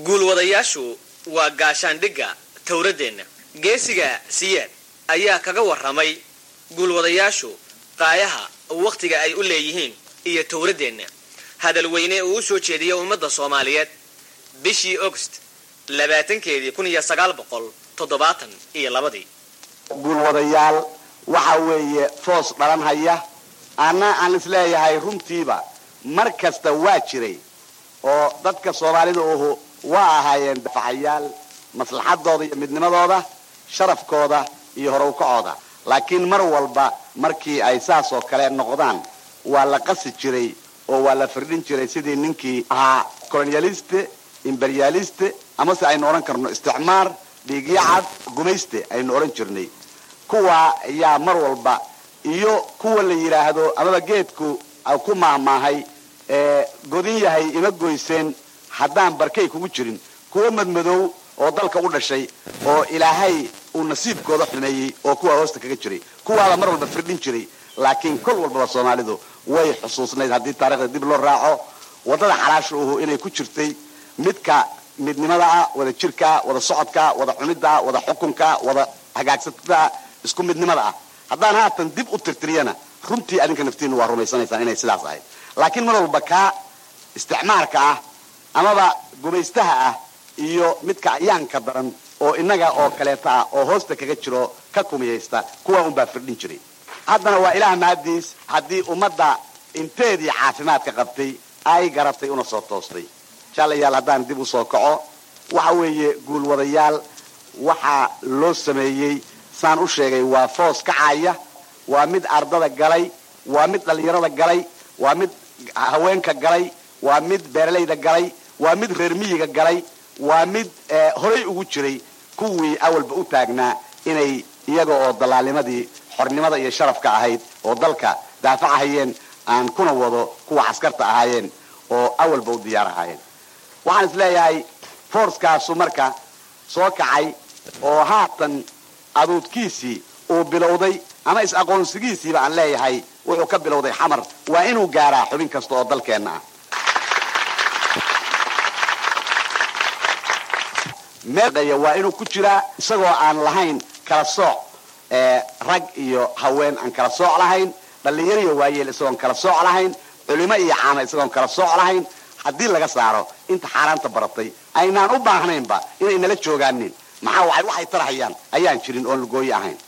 guul wadayaashu waa gaashaandhigga tawradeena geesiga siyaad ayaa kaga waramay guul wadayaashu qaayaha waqtiga ay u leeyihiin iyo tawradeena hadal weyne uu soo jeediyay ummadda Soomaaliyeed bishii August 20 1972 guul wadayaal waxa weeye foos dhalan haya aan isleeyahay runtiiba markasta waa jiray oo dadka Soomaalida waa ahaayeen dafacayaal maslaxadooda iyo midnimadooda sharafkooda iyo horumarkooda laakiin mar walba markii ay saas oo kale noqdaan waa la qasi jiray oo waa la firdhin jiray sidii ninkii ahaa colonialiste imperialiste ama si ay oran karno isticmaar dhiigyacad gumayste ay oran jirnay kuwa ayaa mar walba iyo kuwa la yiraahdo amaba geedku ku maahmaahay godin yahay ima goyseen haddaan barkay kugu jirin kuwa madmadow oo dalka u dhashay oo ilaahay uu nasiibkooda xumeeyay oo kuwa hoosta kaga jiray kuwa mar walba firdhin jiray laakiin kol walba Soomaalidu way xusuusnayd hadii taariikhda dib loo raaco wadada xalaashu inay ku jirtay midka midnimada wada jirka wada socodka wada cunida wada xukunka wada hagaagsatada isku midnimada haddaan haatan dib u tirtiriyana runtii adinka naftiinu waa rumaysanaysan inay sidaas ahayd laakiin mar walba ka isticmaalka amaba gumaystaha iyo midka ayaanka daran oo inaga oo kaleeta oo hoosta kaga jiro ka kumiyeysta kuwa baa firdhin jiray haddana waa ilaah maadiis hadii ummadda inteedii caafimaadka qabtay ay garatay una soo toostay jalayaal haddaan dib u soo kaco waxa weeye guul wadayaal waxa loo sameeyay saan u sheegay waa foos kacaya waa mid ardada galay waa mid dhalinyarada galay waa mid haweenka galay waa mid beeralayda galay waa mid reer miyiga galay waa mid horay ugu jiray kuwii awalba u taagnaa inay iyaga oo dalaalimadii xornimada iyo sharafka ahayd oo dalka daafacayeen aan kuna wado kuwa askarta ahaayeen oo awalba u diyaar ahaayeen waxaan isleeyahay force-kaasu marka soo kacay oo haatan aduudkiisii uu bilowday ama is aqoonsigiisiiba aan leeyahay wuxuu ka bilowday xamar waa inuu gaaraa xubin kasta oo dalkeena meeqaya waa inuu ku jiraa isagoo aan lahayn kala sooc rag iyo haween aan kala sooc lahayn dhalinyaro iyo waayeel isagoo kala sooc lahayn culimo iyo caama isagoo kala sooc lahayn haddii laga saaro inta xaaraanta baratay aynaan u baahnaynba inay nala joogaanin maxaa waxay tarahayaan ayaan jirin oo lugooyi ahayn